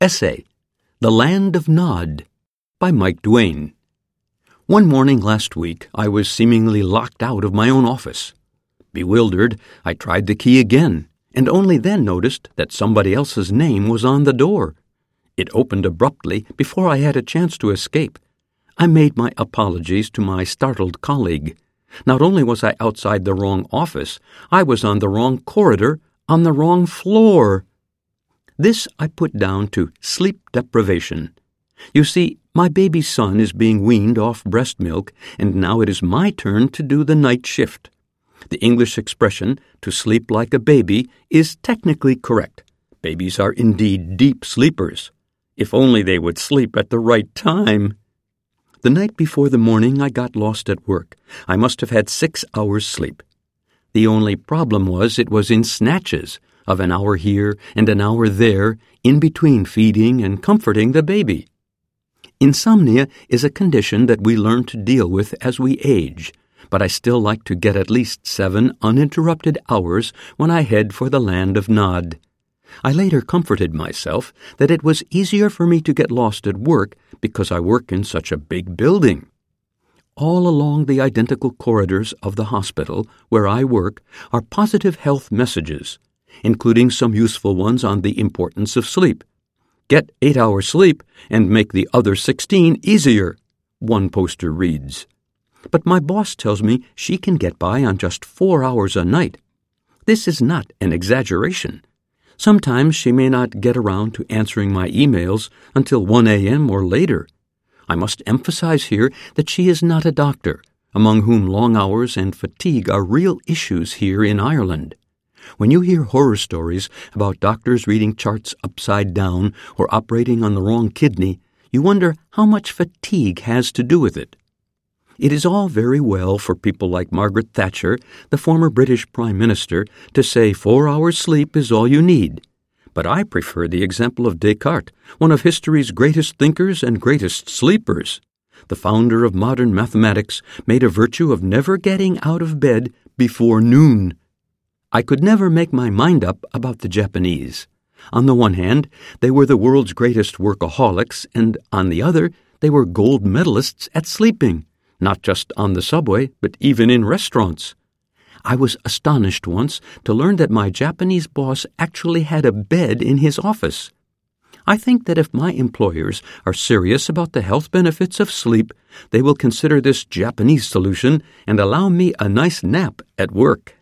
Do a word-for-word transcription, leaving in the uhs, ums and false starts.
Essay, The Land of Nod, by Mike Duane. One morning last week, I was seemingly locked out of my own office. Bewildered, I tried the key again, and only then noticed that somebody else's name was on the door. It opened abruptly before I had a chance to escape. I made my apologies to my startled colleague. Not only was I outside the wrong office, I was on the wrong corridor, on the wrong floor. This I put down to sleep deprivation. You see, my baby son is being weaned off breast milk, and now it is my turn to do the night shift. The English expression, to sleep like a baby, is technically correct. Babies are indeed deep sleepers. If only they would sleep at the right time. The night before the morning I got lost at work. I must have had six hours' sleep. The only problem was it was in snatches, of an hour here and an hour there, in between feeding and comforting the baby. Insomnia is a condition that we learn to deal with as we age, but I still like to get at least seven uninterrupted hours when I head for the land of Nod. I later comforted myself that it was easier for me to get lost at work because I work in such a big building. All along the identical corridors of the hospital where I work are positive health messages, including some useful ones on the importance of sleep. Get eight hours sleep and make the other sixteen easier, one poster reads. But my boss tells me she can get by on just four hours a night. This is not an exaggeration. Sometimes she may not get around to answering my emails until one a.m. or later. I must emphasize here that she is not a doctor, among whom long hours and fatigue are real issues here in Ireland. When you hear horror stories about doctors reading charts upside down or operating on the wrong kidney, you wonder how much fatigue has to do with it. It is all very well for people like Margaret Thatcher, the former British Prime Minister, to say four hours sleep is all you need. But I prefer the example of Descartes, one of history's greatest thinkers and greatest sleepers. The founder of modern mathematics made a virtue of never getting out of bed before noon. I could never make my mind up about the Japanese. On the one hand, they were the world's greatest workaholics, and on the other, they were gold medalists at sleeping, not just on the subway, but even in restaurants. I was astonished once to learn that my Japanese boss actually had a bed in his office. I think that if my employers are serious about the health benefits of sleep, they will consider this Japanese solution and allow me a nice nap at work.